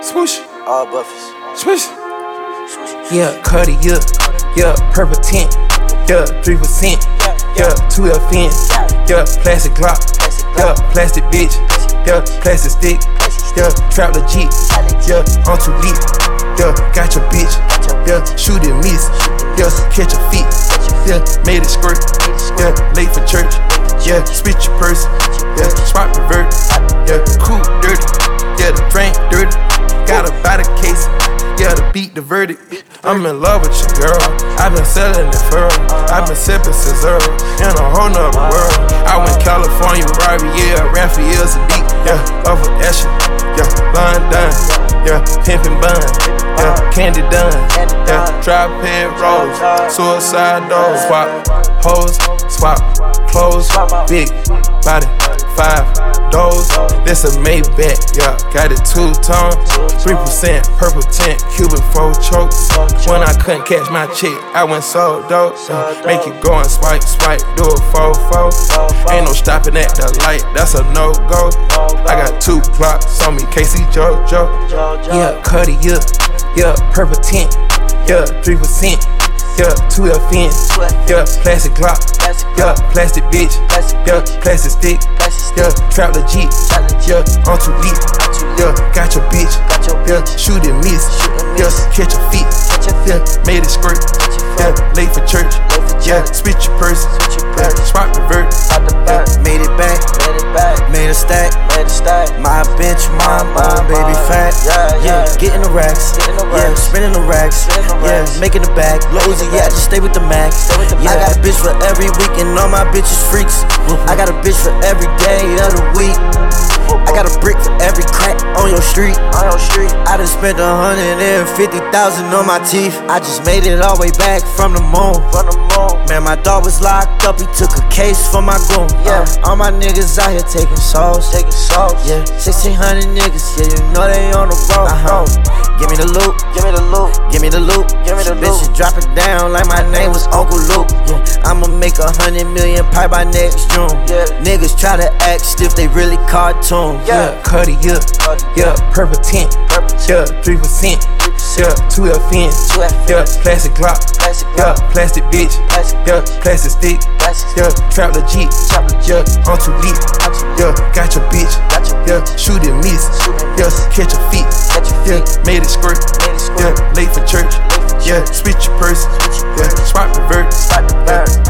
Swoosh. All buffies. Swoosh. Yeah, Cuddy, yeah, purple tint, yeah, 3%, yeah, 2FN, yeah, plastic Glock, yeah, plastic bitch, yeah, plastic stick, yeah, trap legit, yeah, on too lit, yeah, got your bitch, yeah, shoot and miss, yeah, catch a feet, yeah, made it squirt, yeah, late for church, yeah, spit your purse, yeah, swap revert, yeah, cool dirty, yeah, the drink dirty, got a body case, yeah, to beat the verdict. I'm in love with your girl. I've been selling it for her. I've been sipping scissor in a whole nother world. I went California, Riviera, Raphael Sadiq, yeah, off of Escher, yeah, London, yeah, pimpin' bun, yeah, candy done, yeah, drop head rolls, suicide doors, swap hoes, swap clothes, big body, 5 doors. This a Maybach, yeah, got it 2-tone, 3% purple tint, Cuban 4 chokes. When I couldn't catch my chick, I went so dope. Make it go and swipe, do a 4-4. Ain't no stopping at the light, that's a no-go. I got 2 clocks on me, Casey JoJo. Yeah, Cuddy, yeah, purple tint, yeah, 3%. Yeah, 2FN, yeah, plastic Glock, yeah, plastic bitch, yeah, plastic stick, yeah, trap legit, yeah, on too lit, yeah, got your bitch, yeah, shoot and miss, yeah, catch a feet, yeah, made it squirt, yeah, late for church, yeah, spit your purse, yeah, swap revert, yeah, made it back, made a stack, my bitch, my baby fat, yeah, getting the racks, yeah, spinning the racks, yeah, making the bag, Lozy, yeah, just stay with the max, yeah, I got a bitch for every week and all my bitches freaks, I got a bitch for every day of the week, I got a brick for every crack on your street, I done spent 150,000 on my teeth, I just made it all the way back from the moon, man, my dog was locked up, he took a case for my goon, yeah, all my niggas out here taking sauce, yeah, 1,600 niggas, yeah, you know they on the road, give me the loot, give me the loot, bitches drop it down like my name was Uncle Luke, yeah, I'ma make 100 million pipe by next June, yeah, niggas try to act stiff, they really cartoon, yeah, Cuddy, yeah, purple tint, yeah, 3%, yeah, 2FN, yeah, plastic Glock, yeah, plastic bitch, yeah, plastic stick, yeah, trap legit, yeah, on too lit, yeah, got your bitch, yeah, shoot and miss, yeah, catch a feet, yeah, made it squirt, yeah, late for church, yeah, spit your purse, yeah, swap revert, yeah.